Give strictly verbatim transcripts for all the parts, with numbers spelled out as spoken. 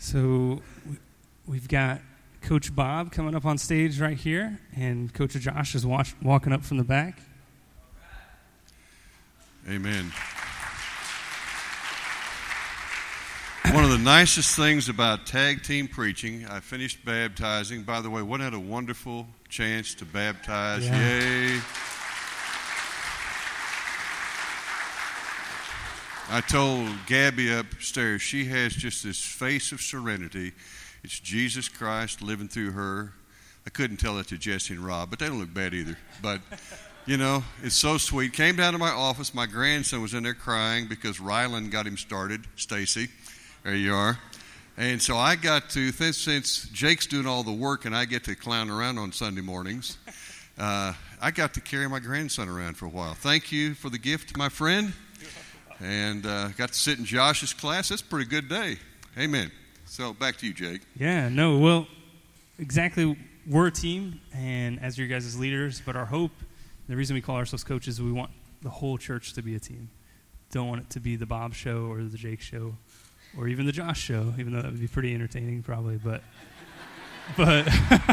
So we've got Coach Bob coming up on stage right here, and Coach Josh is watch, walking up from the back. Amen. One of the nicest things about tag team preaching, I finished baptizing. By the way, wasn't that a wonderful chance to baptize? Yeah. Yay. I told Gabby upstairs, she has just this face of serenity. It's Jesus Christ living through her. I couldn't tell that to Jesse and Rob, but they don't look bad either. But, you know, it's so sweet. Came down to my office. My grandson was in there crying because Rylan got him started, Stacy. There you are. And so I got to, since Jake's doing all the work and I get to clown around on Sunday mornings, uh, I got to carry my grandson around for a while. Thank you for the gift, my friend. And uh, got to sit in Josh's class. That's a pretty good day. Amen. So back to you, Jake. Yeah, no, well, exactly. We're a team, and as your guys' leaders, but our hope, the reason we call ourselves coaches, we want the whole church to be a team. Don't want it to be the Bob show or the Jake show or even the Josh show, even though that would be pretty entertaining probably. But, but,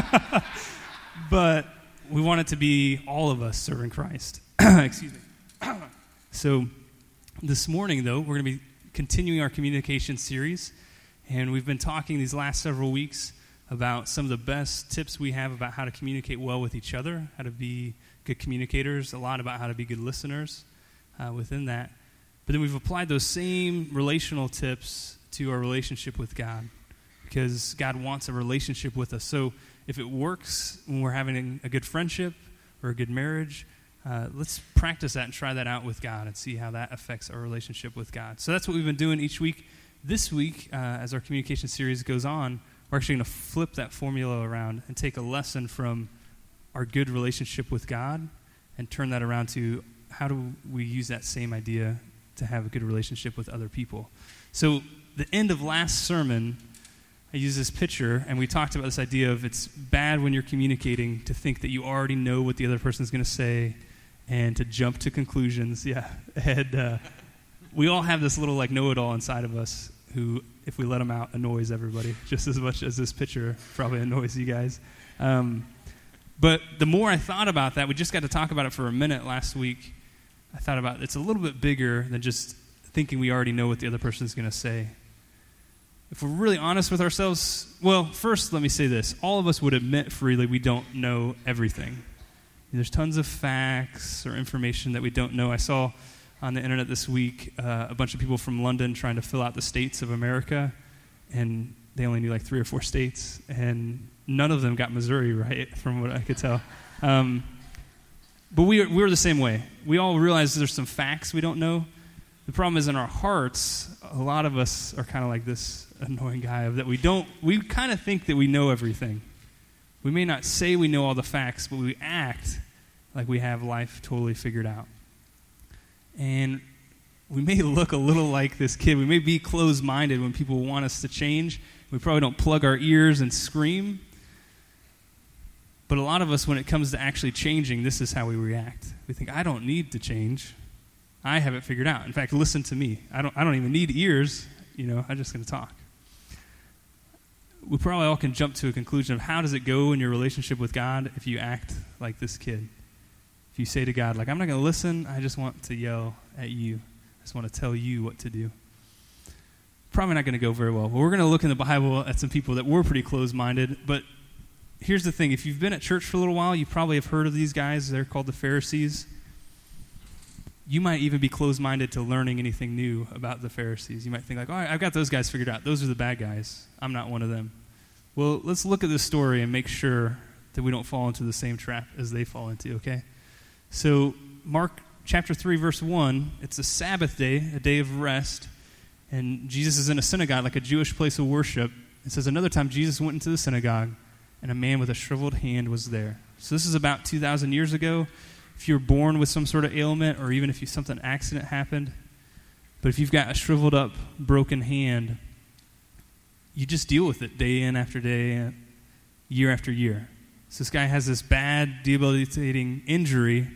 but we want it to be all of us serving Christ. Excuse me. So this morning, though, we're going to be continuing our communication series, and we've been talking these last several weeks about some of the best tips we have about how to communicate well with each other, how to be good communicators, a lot about how to be good listeners uh, within that. But then we've applied those same relational tips to our relationship with God, because God wants a relationship with us. So if it works when we're having a good friendship or a good marriage, uh, let's practice that and try that out with God and see how that affects our relationship with God. So that's what we've been doing each week. This week, uh, as our communication series goes on, we're actually going to flip that formula around and take a lesson from our good relationship with God and turn that around to how do we use that same idea to have a good relationship with other people. So the end of last sermon, I used this picture, and we talked about this idea of it's bad when you're communicating to think that you already know what the other person is going to say and to jump to conclusions. Yeah, and uh, we all have this little like know-it-all inside of us who, if we let them out, annoys everybody just as much as this picture probably annoys you guys. Um, but the more I thought about that, we just got to talk about it for a minute last week. I thought about it's a little bit bigger than just thinking we already know what the other person is going to say. If we're really honest with ourselves, well, first let me say this. All of us would admit freely we don't know everything. There's tons of facts or information that we don't know. I saw on the internet this week uh, a bunch of people from London trying to fill out the states of America, and they only knew like three or four states, and none of them got Missouri right, from what I could tell. Um, but we are, we're the same way. We all realize there's some facts we don't know. The problem is in our hearts, a lot of us are kind of like this annoying guy of that we don't, we kind of think that we know everything. We may not say we know all the facts, but we act like we have life totally figured out. And we may look a little like this kid. We may be closed-minded when people want us to change. We probably don't plug our ears and scream. But a lot of us, when it comes to actually changing, this is how we react. We think, I don't need to change. I have it figured out. In fact, listen to me. I don't I don't even need ears. You know, I'm just going to talk. We probably all can jump to a conclusion of how does it go in your relationship with God if you act like this kid. If you say to God, like, I'm not going to listen, I just want to yell at you. I just want to tell you what to do. Probably not going to go very well. But we're going to look in the Bible at some people that were pretty closed-minded. But here's the thing. If you've been at church for a little while, you probably have heard of these guys. They're called the Pharisees. You might even be closed-minded to learning anything new about the Pharisees. You might think like, all right, I've got those guys figured out. Those are the bad guys. I'm not one of them. Well, let's look at this story and make sure that we don't fall into the same trap as they fall into, okay? So Mark chapter three, verse one, it's a Sabbath day, a day of rest, and Jesus is in a synagogue, like a Jewish place of worship. It says, another time Jesus went into the synagogue, and a man with a shriveled hand was there. So this is about two thousand years ago. If you're born with some sort of ailment, or even if you, something accident happened, but if you've got a shriveled up, broken hand, you just deal with it day in after day, year after year. So this guy has this bad, debilitating injury,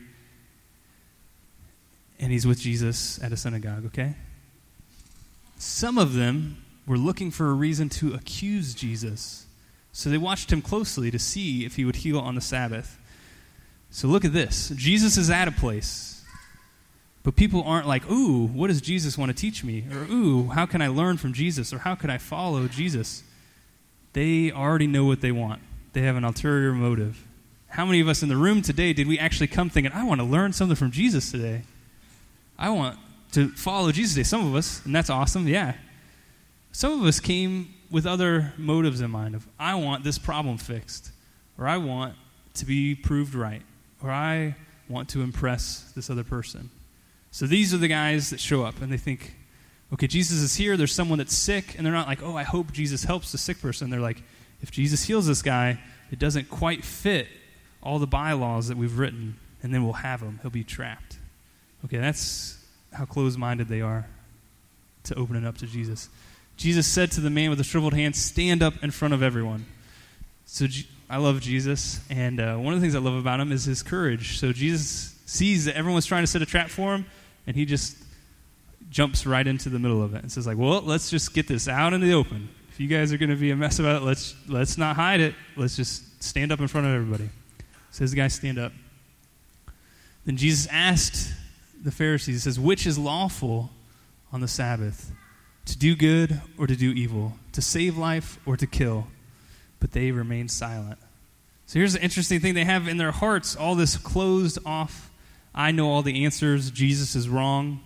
and he's with Jesus at a synagogue, okay? Some of them were looking for a reason to accuse Jesus. So they watched him closely to see if he would heal on the Sabbath. So look at this. Jesus is at a place, but people aren't like, ooh, what does Jesus want to teach me? Or, ooh, how can I learn from Jesus? Or how can I follow Jesus? They already know what they want. They have an ulterior motive. How many of us in the room today did we actually come thinking, I want to learn something from Jesus today? I want to follow Jesus today. Some of us, and that's awesome, yeah. Some of us came with other motives in mind of, I want this problem fixed, or I want to be proved right, or I want to impress this other person. So these are the guys that show up, and they think, okay, Jesus is here, there's someone that's sick, and they're not like, oh, I hope Jesus helps the sick person. They're like, if Jesus heals this guy, it doesn't quite fit all the bylaws that we've written, and then we'll have him. He'll be trapped. Okay, that's how closed-minded they are to opening up to Jesus. Jesus said to the man with the shriveled hand, stand up in front of everyone. So G- I love Jesus, and uh, one of the things I love about him is his courage. So Jesus sees that everyone's trying to set a trap for him, and he just jumps right into the middle of it and says, like, well, let's just get this out in the open. If you guys are going to be a mess about it, let's let's not hide it. Let's just stand up in front of everybody. So the guy stand up. Then Jesus asked the Pharisees, he says, which is lawful on the Sabbath, to do good or to do evil, to save life or to kill? But they remained silent. So here's the interesting thing. They have in their hearts all this closed off, I know all the answers, Jesus is wrong.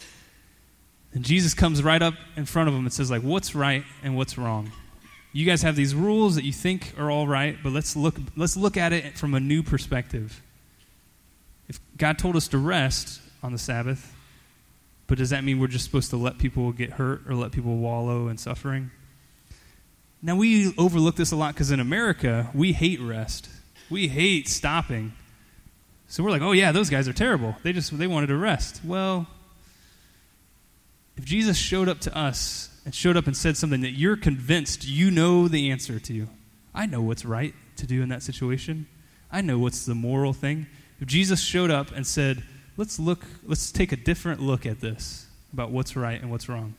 And Jesus comes right up in front of them and says, like, what's right and what's wrong? You guys have these rules that you think are all right, but let's look let's look at it from a new perspective. If God told us to rest on the Sabbath, but does that mean we're just supposed to let people get hurt or let people wallow in suffering? Now, we overlook this a lot because in America, we hate rest. We hate stopping. So we're like, oh, yeah, those guys are terrible. They just they wanted to rest. Well, if Jesus showed up to us and showed up and said something that you're convinced you know the answer to, I know what's right to do in that situation. I know what's the moral thing. If Jesus showed up and said, let's look, let's take a different look at this about what's right and what's wrong,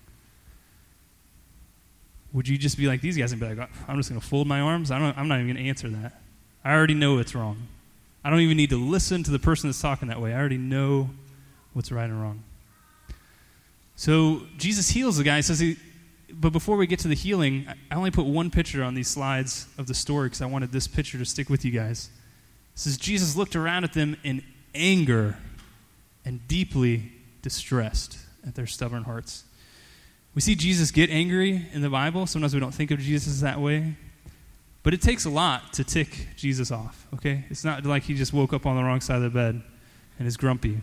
would you just be like these guys and be like, I'm just going to fold my arms? I don't, I'm not even going to answer that. I already know it's wrong. I don't even need to listen to the person that's talking that way. I already know what's right and wrong. So Jesus heals the guy. He says he, but before we get to the healing, I only put one picture on these slides of the story because I wanted this picture to stick with you guys. It says Jesus looked around at them in anger and deeply distressed at their stubborn hearts. We see Jesus get angry in the Bible. Sometimes we don't think of Jesus that way. But it takes a lot to tick Jesus off, okay? It's not like he just woke up on the wrong side of the bed and is grumpy.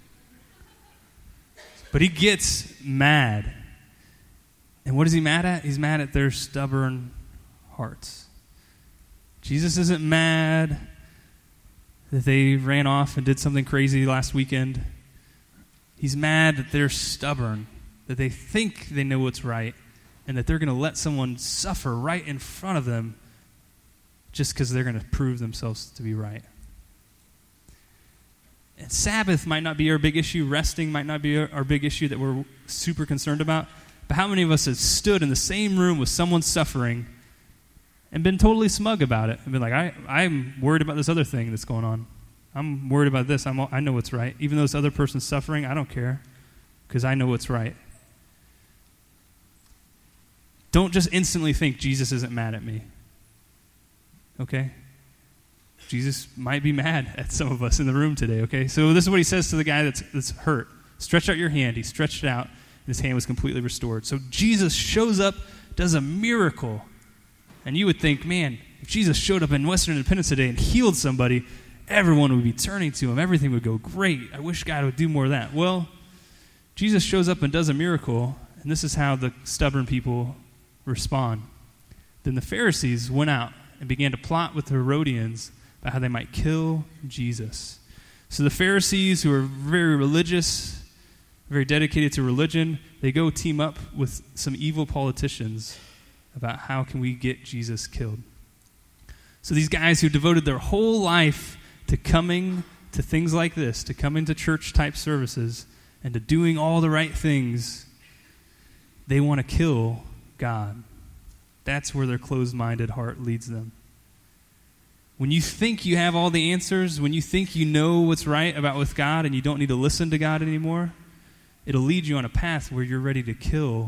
But he gets mad. And what is he mad at? He's mad at their stubborn hearts. Jesus isn't mad that they ran off and did something crazy last weekend. He's mad that they're stubborn, that they think they know what's right, and that they're going to let someone suffer right in front of them just because they're going to prove themselves to be right. And Sabbath might not be our big issue. Resting might not be our, our big issue that we're super concerned about. But how many of us have stood in the same room with someone suffering and been totally smug about it and been like, I, I'm worried about this other thing that's going on. I'm worried about this. I'm, I know what's right. Even though this other person's suffering, I don't care because I know what's right. Don't just instantly think Jesus isn't mad at me. Okay? Jesus might be mad at some of us in the room today, okay? So this is what he says to the guy that's, that's hurt. Stretch out your hand. He stretched it out, and his hand was completely restored. So Jesus shows up, does a miracle. And you would think, man, if Jesus showed up in Western Independence today and healed somebody, everyone would be turning to him. Everything would go great. I wish God would do more of that. Well, Jesus shows up and does a miracle, and this is how the stubborn people respond. Then the Pharisees went out and began to plot with the Herodians about how they might kill Jesus. So the Pharisees, who are very religious, very dedicated to religion, they go team up with some evil politicians about how can we get Jesus killed. So these guys who devoted their whole life to coming to things like this, to coming to church-type services, and to doing all the right things, they want to kill God. That's where their closed-minded heart leads them. When you think you have all the answers, when you think you know what's right about with God and you don't need to listen to God anymore, it'll lead you on a path where you're ready to kill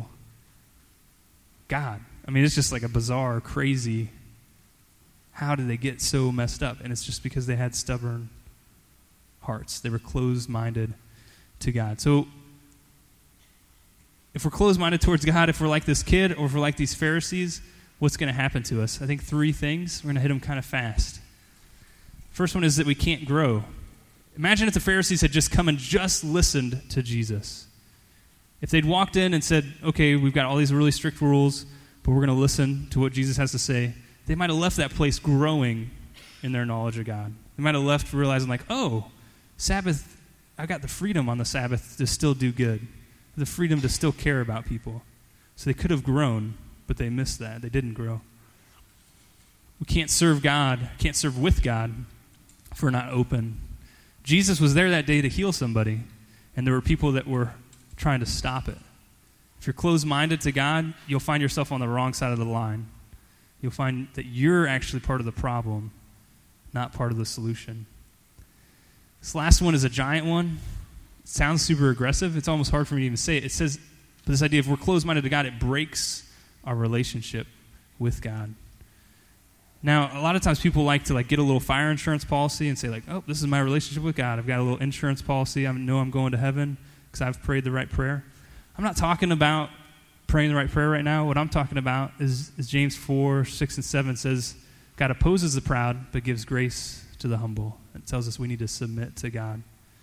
God. I mean, it's just like a bizarre, crazy, how did they get so messed up? And it's just because they had stubborn hearts. They were closed-minded to God. So if we're closed-minded towards God, if we're like this kid or if we're like these Pharisees, what's going to happen to us? I think three things. We're going to hit them kind of fast. First one is that we can't grow. Imagine if the Pharisees had just come and just listened to Jesus. If they'd walked in and said, okay, we've got all these really strict rules, but we're going to listen to what Jesus has to say, they might have left that place growing in their knowledge of God. They might have left realizing like, oh, Sabbath, I got the freedom on the Sabbath to still do good, the freedom to still care about people. So they could have grown, but they missed that. They didn't grow. We can't serve God, can't serve with God if we're not open. Jesus was there that day to heal somebody, and there were people that were trying to stop it. If you're closed-minded to God, you'll find yourself on the wrong side of the line. You'll find that you're actually part of the problem, not part of the solution. This last one is a giant one. It sounds super aggressive. It's almost hard for me to even say it. It says, but this idea, if we're closed-minded to God, it breaks our relationship with God. Now, a lot of times people like to like get a little fire insurance policy and say like, oh, this is my relationship with God. I've got a little insurance policy. I know I'm going to heaven because I've prayed the right prayer. I'm not talking about praying the right prayer right now. What I'm talking about is, is James four, six, and seven says, God opposes the proud but gives grace to the humble. It tells us we need to submit to God.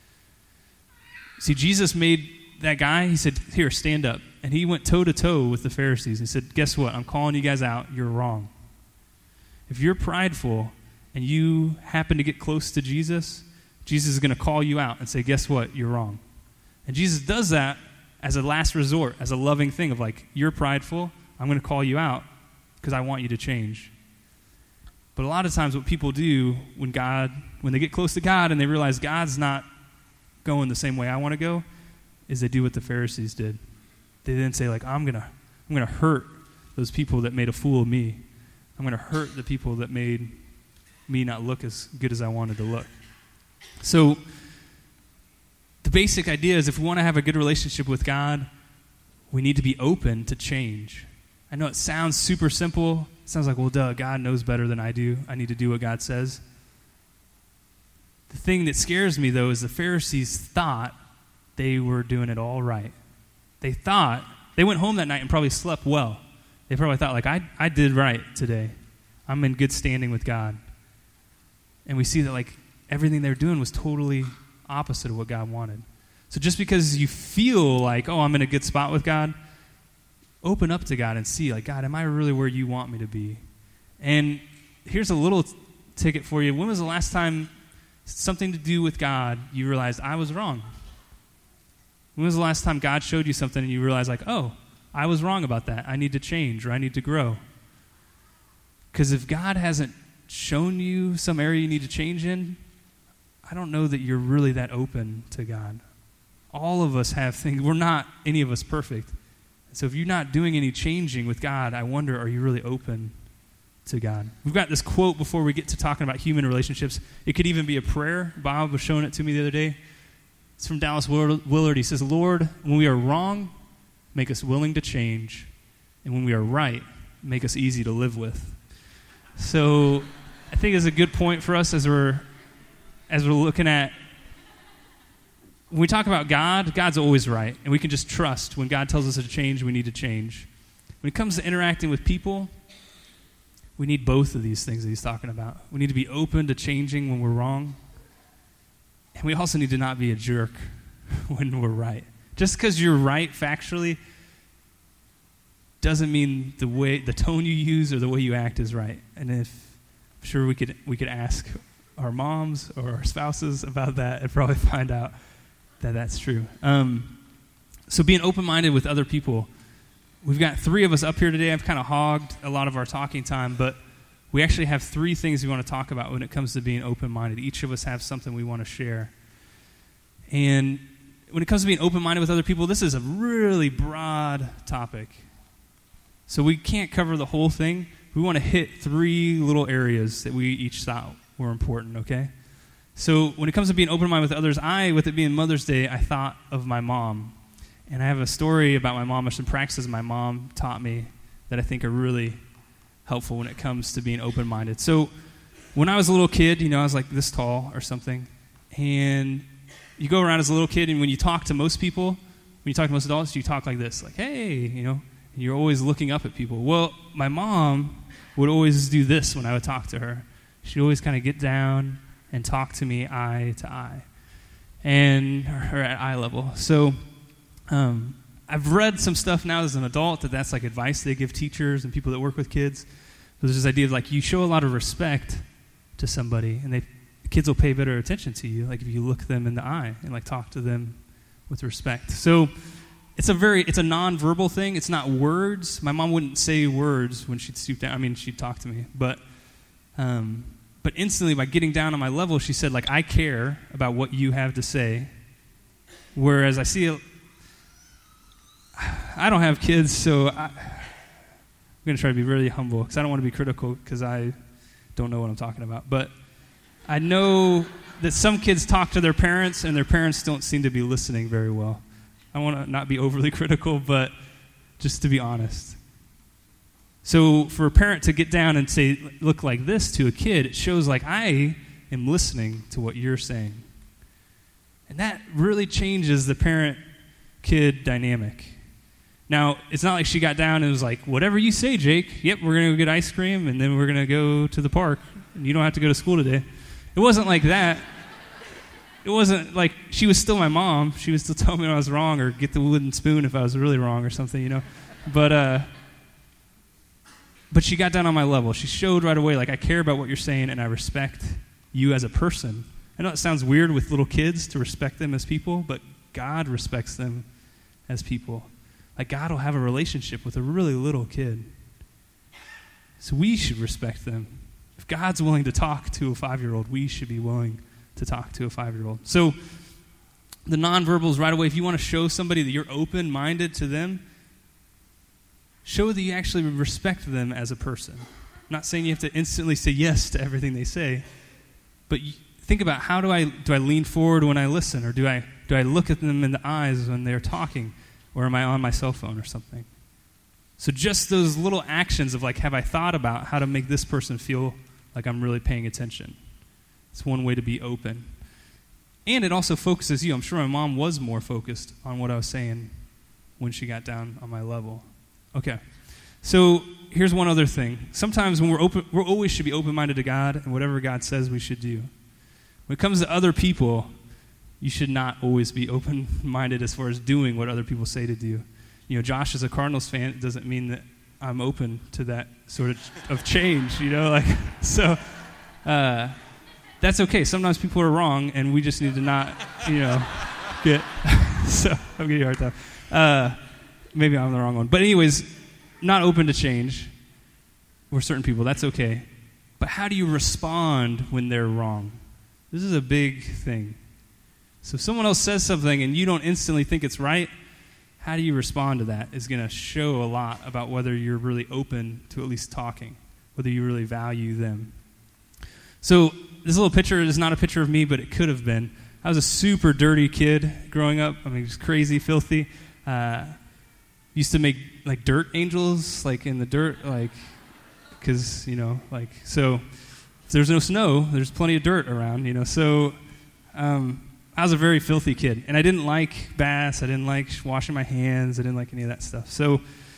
See, Jesus made that guy, he said, here, stand up. And he went toe-to-toe with the Pharisees. He said, guess what? I'm calling you guys out. You're wrong. If you're prideful and you happen to get close to Jesus, Jesus is going to call you out and say, guess what? You're wrong. And Jesus does that as a last resort, as a loving thing of like, you're prideful. I'm going to call you out because I want you to change. But a lot of times what people do when God, when they get close to God and they realize God's not going the same way I want to go, is they do what the Pharisees did. They then say like, I'm going to I'm going to hurt those people that made a fool of me. I'm going to hurt the people that made me not look as good as I wanted to look. So the basic idea is if we want to have a good relationship with God, we need to be open to change. I know it sounds super simple. It sounds like, well, duh, God knows better than I do. I need to do what God says. The thing that scares me, though, is the Pharisees thought they were doing it all right. They thought, they went home that night and probably slept well. They probably thought, like, I, I did right today. I'm in good standing with God. And we see that, like, everything they were doing was totally opposite of what God wanted. So just because you feel like, oh, I'm in a good spot with God, open up to God and see, like, God, am I really where you want me to be? And here's a little t- ticket for you. When was the last time something to do with God you realized I was wrong? When was the last time God showed you something and you realized, like, oh, I was wrong about that. I need to change or I need to grow. Because if God hasn't shown you some area you need to change in, I don't know that you're really that open to God. All of us have things. We're not any of us perfect. So if you're not doing any changing with God, I wonder, are you really open to God? We've got this quote before we get to talking about human relationships. It could even be a prayer. Bob was showing it to me the other day. It's from Dallas Willard. He says, Lord, when we are wrong, make us willing to change. And when we are right, make us easy to live with. So I think it's a good point for us as we're as we're looking at, when we talk about God, God's always right. And we can just trust when God tells us to change, we need to change. When it comes to interacting with people, we need both of these things that he's talking about. We need to be open to changing when we're wrong. And we also need to not be a jerk when we're right. Just because you're right factually doesn't mean the way, the tone you use or the way you act is right. And if I'm sure we could we could ask our moms or our spouses about that and probably find out that that's true. Um, so being open-minded with other people. We've got three of us up here today. I've kind of hogged a lot of our talking time, but we actually have three things we want to talk about when it comes to being open-minded. Each of us have something we want to share. And when it comes to being open-minded with other people, this is a really broad topic. So we can't cover the whole thing. We want to hit three little areas that we each thought were important, okay? So when it comes to being open-minded with others, I, with it being Mother's Day, I thought of my mom. And I have a story about my mom, or some practices my mom taught me that I think are really helpful when it comes to being open-minded. So when I was a little kid, you know, I was like this tall or something, and you go around as a little kid, and when you talk to most people, when you talk to most adults, you talk like this, like, hey, you know, and you're always looking up at people. Well, my mom would always do this when I would talk to her. She'd always kind of get down and talk to me eye to eye, and or at eye level. So um, I've read some stuff now as an adult that that's like advice they give teachers and people that work with kids. There's this idea of like you show a lot of respect to somebody, and they the kids will pay better attention to you, like if you look them in the eye and like talk to them with respect. So it's a very it's a nonverbal thing. It's not words. My mom wouldn't say words when she'd stoop down. I mean, she'd talk to me, but um, but instantly by getting down on my level, she said, like, I care about what you have to say. Whereas I see, a, I don't have kids, so I, I'm going to try to be really humble because I don't want to be critical because I don't know what I'm talking about. But I know that some kids talk to their parents, and their parents don't seem to be listening very well. I want to not be overly critical, but just to be honest. So for a parent to get down and say, look like this to a kid, it shows like I am listening to what you're saying. And that really changes the parent-kid dynamic. Now, it's not like she got down and was like, whatever you say, Jake, yep, we're going to go get ice cream, and then we're going to go to the park, and you don't have to go to school today. It wasn't like that. It wasn't like she was still my mom. She would still tell me when I was wrong or get the wooden spoon if I was really wrong or something, you know. But uh, but she got down on my level. She showed right away, like, I care about what you're saying, and I respect you as a person. I know it sounds weird with little kids to respect them as people, but God respects them as people. Like, God will have a relationship with a really little kid. So we should respect them. If God's willing to talk to a five-year-old, we should be willing to talk to a five-year-old. So the nonverbals right away, if you want to show somebody that you're open-minded to them, show that you actually respect them as a person. I'm not saying you have to instantly say yes to everything they say, but you think about how do I do I lean forward when I listen, or do I do I look at them in the eyes when they're talking, or am I on my cell phone or something? So just those little actions of like, have I thought about how to make this person feel like I'm really paying attention? It's one way to be open. And it also focuses you. I'm sure my mom was more focused on what I was saying when she got down on my level. Okay. So here's one other thing. Sometimes when we're open, we always should be open-minded to God and whatever God says we should do. When it comes to other people, you should not always be open-minded as far as doing what other people say to do. You know, Josh is a Cardinals fan. It doesn't mean that I'm open to that sort of, of change, you know? like So uh, that's okay. Sometimes people are wrong, and we just need to not, you know, get... so I'm getting a hard time. Uh, maybe I'm the wrong one. But anyways, not open to change. We're certain people. That's okay. But how do you respond when they're wrong? This is a big thing. So if someone else says something and you don't instantly think it's right, how do you respond to that is going to show a lot about whether you're really open to at least talking, whether you really value them. So this little picture is not a picture of me, but it could have been. I was a super dirty kid growing up. I mean, just crazy, filthy. Uh, used to make, like, dirt angels, like, in the dirt, like, because, you know, like, so if there's no snow, there's plenty of dirt around, you know. So um, I was a very filthy kid, and I didn't like baths. I didn't like washing my hands. I didn't like any of that stuff. So,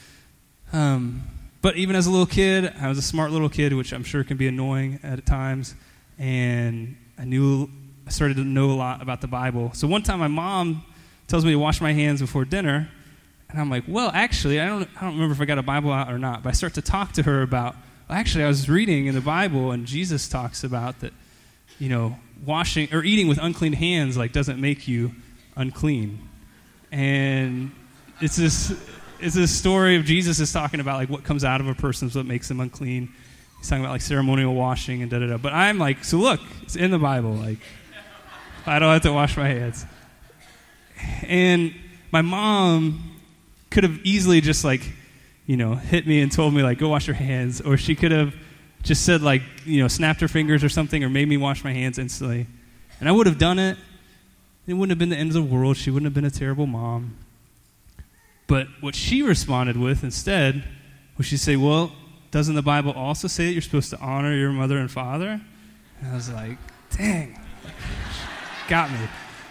um, but even as a little kid, I was a smart little kid, which I'm sure can be annoying at times, and I knew, I started to know a lot about the Bible. So one time my mom tells me to wash my hands before dinner, and I'm like, well, actually, I don't, I don't remember if I got a Bible out or not, but I start to talk to her about, well, actually, I was reading in the Bible, and Jesus talks about that, you know, washing or eating with unclean hands like doesn't make you unclean. And it's this it's this story of Jesus is talking about like what comes out of a person is what makes them unclean. He's talking about like ceremonial washing and da da da. But I'm like, so look, it's in the Bible. Like, I don't have to wash my hands. And my mom could have easily just like you know, hit me and told me, like, go wash your hands. Or she could have just said, like, you know, snapped her fingers or something or made me wash my hands instantly. And I would have done it. It wouldn't have been the end of the world. She wouldn't have been a terrible mom. But what she responded with instead was she'd say, well, doesn't the Bible also say that you're supposed to honor your mother and father? And I was like, dang, got me.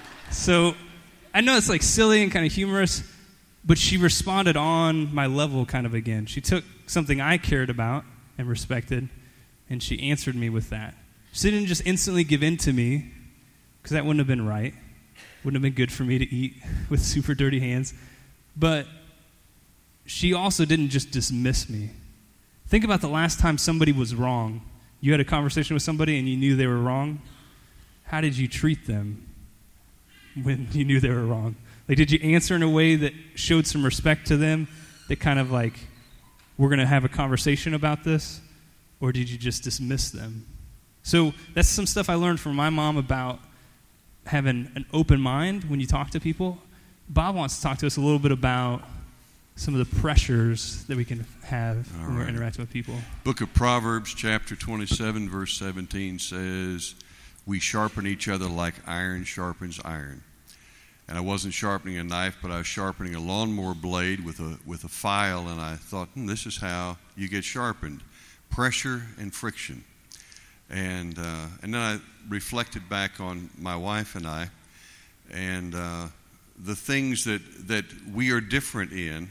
So I know it's like silly and kind of humorous, but she responded on my level kind of again. She took something I cared about and respected, and she answered me with that. She didn't just instantly give in to me, because that wouldn't have been right. Wouldn't have been good for me to eat with super dirty hands. But she also didn't just dismiss me. Think about the last time somebody was wrong. You had a conversation with somebody and you knew they were wrong. How did you treat them when you knew they were wrong? Like, did you answer in a way that showed some respect to them, that kind of like, we're going to have a conversation about this? Or did you just dismiss them? So that's some stuff I learned from my mom about having an open mind when you talk to people. Bob wants to talk to us a little bit about some of the pressures that we can have All when right. we're interacting with people. Book of Proverbs, chapter twenty-seven, verse seventeen says, we sharpen each other like iron sharpens iron. And I wasn't sharpening a knife, but I was sharpening a lawnmower blade with a with a file, and I thought, hmm, this is how you get sharpened. Pressure and friction. And uh, and then I reflected back on my wife and I, and uh, the things that, that we are different in.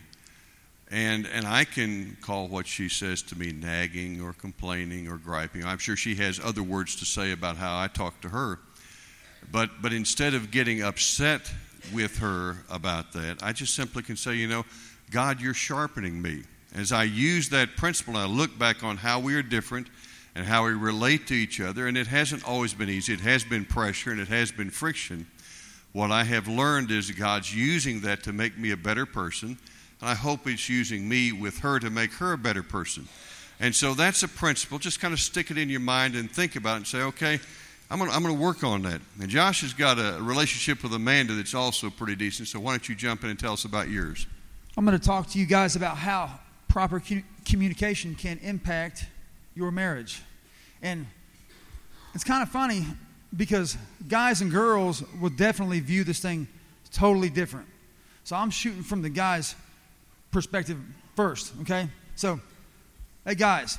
And and I can call what she says to me nagging or complaining or griping. I'm sure she has other words to say about how I talk to her. But but instead of getting upset with her about that, I just simply can say, you know, God, you're sharpening me. As I use that principle, I look back on how we are different and how we relate to each other. And it hasn't always been easy. It has been pressure and it has been friction. What I have learned is God's using that to make me a better person. And I hope it's using me with her to make her a better person. And so that's a principle. Just kind of stick it in your mind and think about it and say, okay, I'm going to, I'm going to work on that. And Josh has got a relationship with Amanda that's also pretty decent. So why don't you jump in and tell us about yours? I'm going to talk to you guys about how proper cu- communication can impact your marriage. And it's kind of funny because guys and girls will definitely view this thing totally different. So I'm shooting from the guys' perspective first, okay? So, hey guys,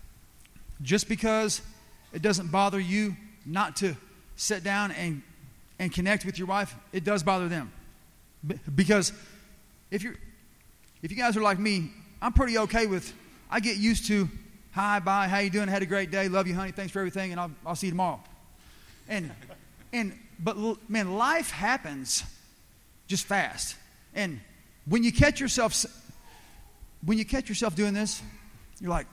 just because it doesn't bother you not to sit down and and connect with your wife, it does bother them. B- because if you're if you guys are like me, I'm pretty okay with, I get used to, hi, bye, how you doing, had a great day, love you, honey, thanks for everything, and I'll I'll see you tomorrow. And and but man, life happens just fast. And when you catch yourself when you catch yourself doing this, you're like,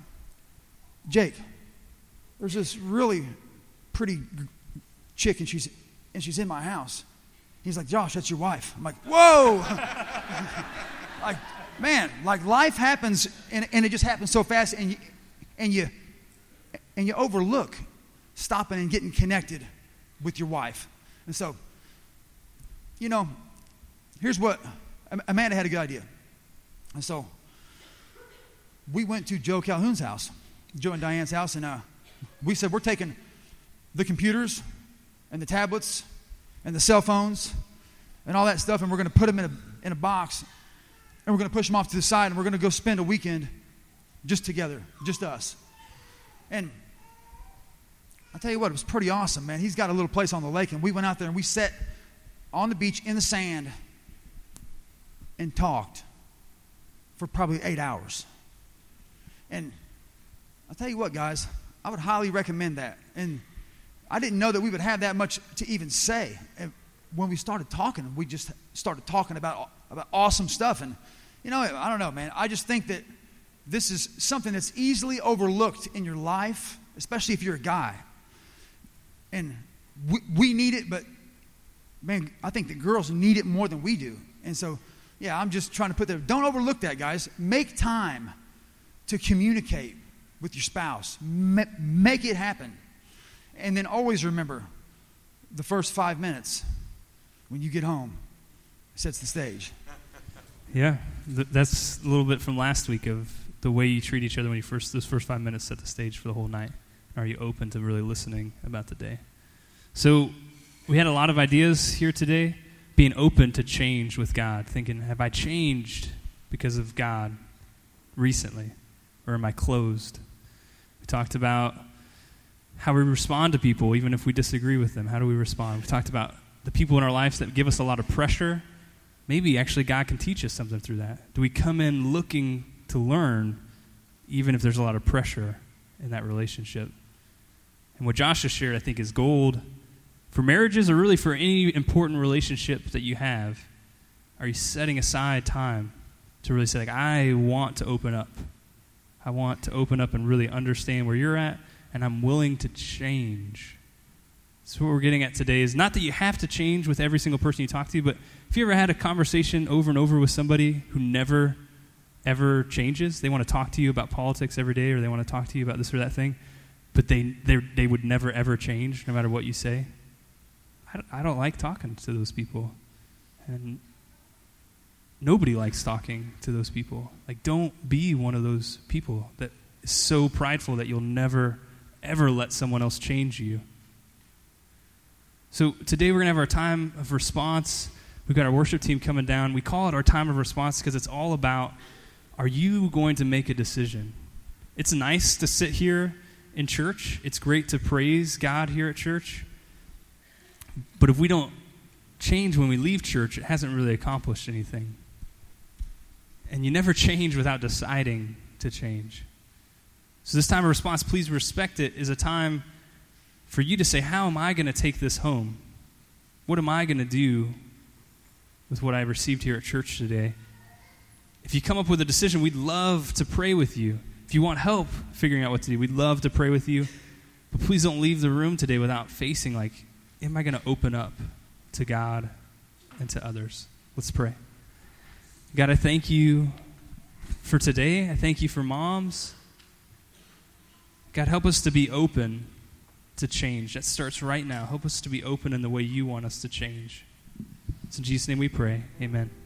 Jake, there's this really pretty chick and she's and she's in my house. He's like, Josh, that's your wife. I'm like, whoa. Like, man, like life happens and, and it just happens so fast, and you and you and you overlook stopping and getting connected with your wife. And so, you know, here's what Amanda had a good idea. And so we went to Joe Calhoun's house, Joe and Diane's house, and uh, we said, we're taking the computers and the tablets and the cell phones and all that stuff, and we're going to put them in a, in a box, and we're going to push them off to the side, and we're going to go spend a weekend just together, just us. And I'll tell you what, it was pretty awesome, man. He's got a little place on the lake, and we went out there, and we sat on the beach in the sand and talked for probably eight hours. And I'll tell you what, guys, I would highly recommend that. And I didn't know that we would have that much to even say. And when we started talking, we just started talking about, about awesome stuff. And, you know, I don't know, man. I just think that this is something that's easily overlooked in your life, especially if you're a guy. And we, we need it, but, man, I think the girls need it more than we do. And so, yeah, I'm just trying to put that. Don't overlook that, guys. Make time to communicate with your spouse. Ma- make it happen. And then always remember, the first five minutes when you get home sets the stage. Yeah, th- that's a little bit from last week of the way you treat each other when you first, those first five minutes set the stage for the whole night. Are you open to really listening about the day? So we had a lot of ideas here today, being open to change with God, thinking, have I changed because of God recently, or am I closed? We talked about how we respond to people, even if we disagree with them. How do we respond? We talked about the people in our lives that give us a lot of pressure. Maybe actually God can teach us something through that. Do we come in looking to learn, even if there's a lot of pressure in that relationship? And what Josh just shared, I think, is gold for marriages, or really for any important relationship that you have. Are you setting aside time to really say, like, I want to open up. I want to open up and really understand where you're at, and I'm willing to change. So what we're getting at today is not that you have to change with every single person you talk to, but if you ever had a conversation over and over with somebody who never, ever changes, they want to talk to you about politics every day, or they want to talk to you about this or that thing, but they they would never, ever change no matter what you say. I don't, I don't like talking to those people. And nobody likes talking to those people. Like, don't be one of those people that is so prideful that you'll never, ever let someone else change you. So today we're going to have our time of response. We've got our worship team coming down. We call it our time of response because it's all about, are you going to make a decision? It's nice to sit here in church. It's great to praise God here at church. But if we don't change when we leave church, it hasn't really accomplished anything. And you never change without deciding to change. So this time of response, please respect it, is a time for you to say, how am I going to take this home? What am I going to do with what I received here at church today? If you come up with a decision, we'd love to pray with you. If you want help figuring out what to do, we'd love to pray with you. But please don't leave the room today without facing, like, am I going to open up to God and to others? Let's pray. God, I thank you for today. I thank you for moms. God, help us to be open to change. That starts right now. Help us to be open in the way you want us to change. It's in Jesus' name we pray. Amen.